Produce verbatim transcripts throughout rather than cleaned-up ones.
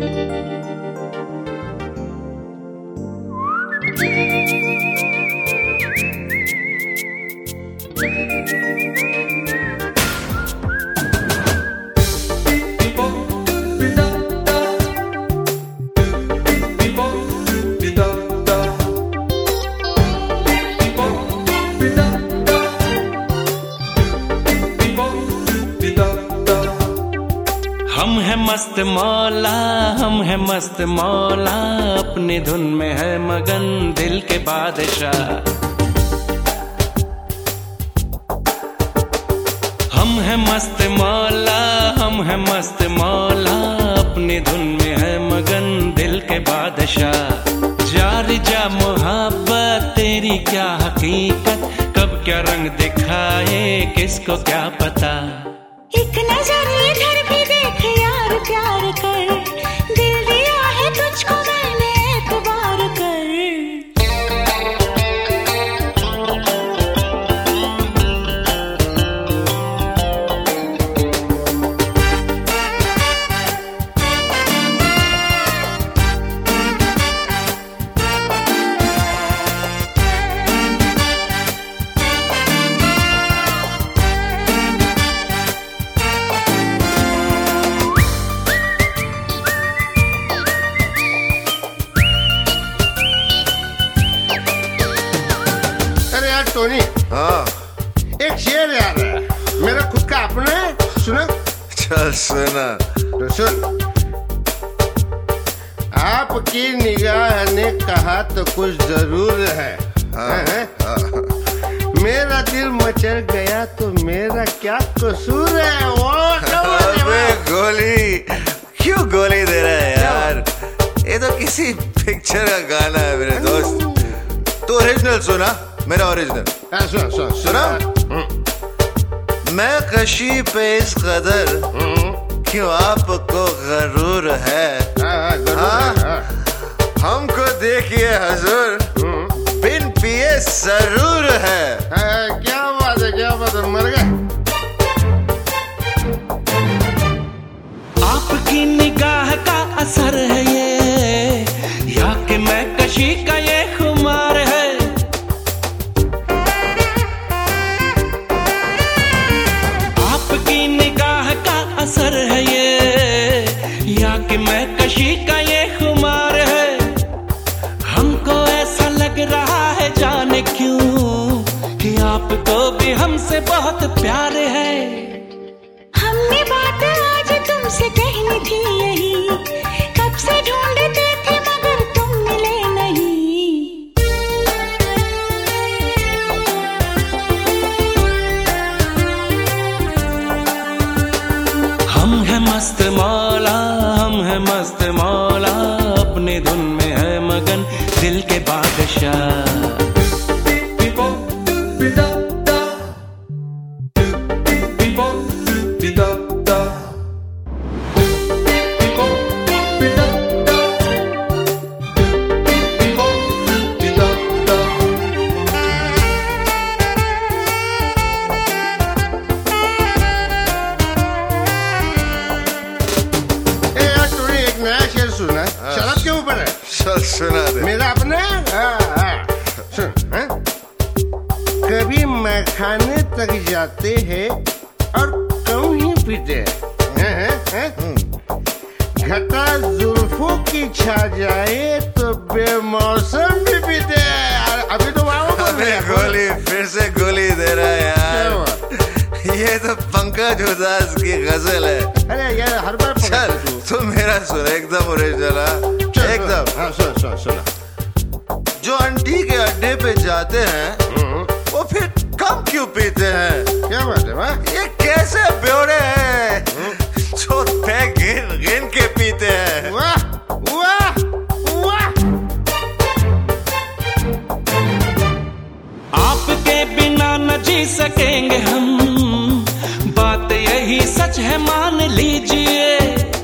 हम है मस्त मौला, हम है मस्त मौला, अपनी धुन में है मगन दिल के बादशाह। हम है मस्त मौला, हम है मस्त मौला, अपनी धुन में है मगन दिल के बादशाह। जारी जा मोहब्बत तेरी क्या हकीकत, कब क्या रंग दिखाए किसको क्या पता। एक नजर इधर भी देख यार प्यार कर, दिल दिया है तुझको मैंने एतबार कर। टोनी, हाँ एक शेर यार मेरा खुद का अपना है, सुना? चल सुना। तो सुन। आपकी निगाह ने कहा तो कुछ जरूर है, हाँ, है? हाँ। मेरा दिल मचल गया तो मेरा क्या कसूर है? वो अबे गोली क्यों गोली दे रहा है यार? ये तो किसी पिक्चर का गाना है मेरे दोस्त। तू ओरिजिनल सुना, मेरा ओरिजिनल। हाँ, सुना सुना सुना। मैं कशी पे इस कदर क्यों आपको गरूर है। हाँ, हाँ, हाँ। हमको देखिए हजूर बिन पिए जरूर है। हाँ, क्या बात है, क्या बात है, मर गए। आपकी निगाह का असर है ये, या कि मैं कशी का ये खुमार है। आपकी निगाह का असर है ये, या कि मैं कशी का ये खुमार है। हमको ऐसा लग रहा है जाने क्यों कि आपको भी हमसे बहुत प्यार है। हमने बात आज तुमसे कहनी थी यही, कब से ढूंढते थे मगर तुम मिले नहीं। हम है मस्त मौला, हम है मस्त मौला, अपने धुन में है मगन दिल के बादशाह। सुना, शराब के ऊपर है। चल सुना दे। मेरा अपना हाँ, हाँ। सुन, हाँ? कभी मैखाने तक जाते हैं और कम ही पीते हैं। घटा जुल्फों की छा जाए तो बेमौसम भी पीते हैं। अभी तो अबे गोली फिर से गोली दे रहा है यार। ये तो पंकज उदास की गजल है। अरे यार हर बार चल तू मेरा सुन, एकदम ओरिजिनल, एकदम। हाँ, सुन सुन सुना। जो आंटी के अड्डे पे जाते हैं वो फिर कम क्यों पीते हैं? क्या बात है वाह? ये कैसे ब्योरे हैं जो पैग गिन गिन के पीते हैं? वाह वाह वाह। आपके बिना न जी सकेंगे हम, बात यही सच है मान लीजिए।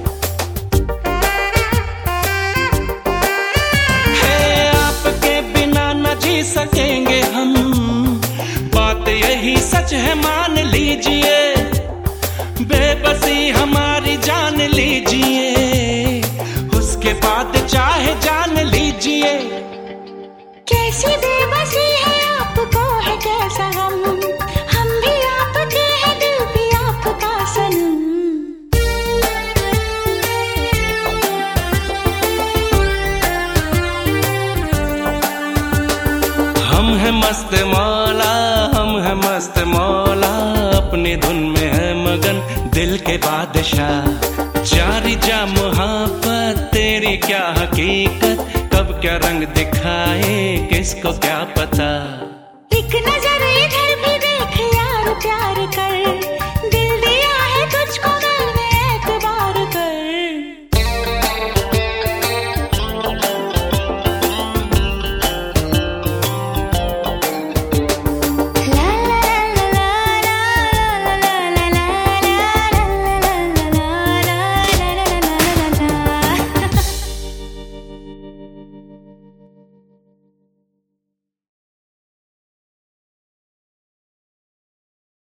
है आपके बिना न जी सकेंगे हम, बात यही सच है मान लीजिए। बेबसी हमारी जान लीजिए, जान लीजिए। कैसी बेबसी है आपको है कैसा गम, हम भी आपके हैं दिल भी आपका सनम। हम हैं मस्त मौला, हम हैं मस्त मौला, अपनी धुन में है मगन दिल के बादशाह। जारी जा मोहब्बत तेरी क्या हकीकत, कब क्या रंग दिखाए किसको क्या पता।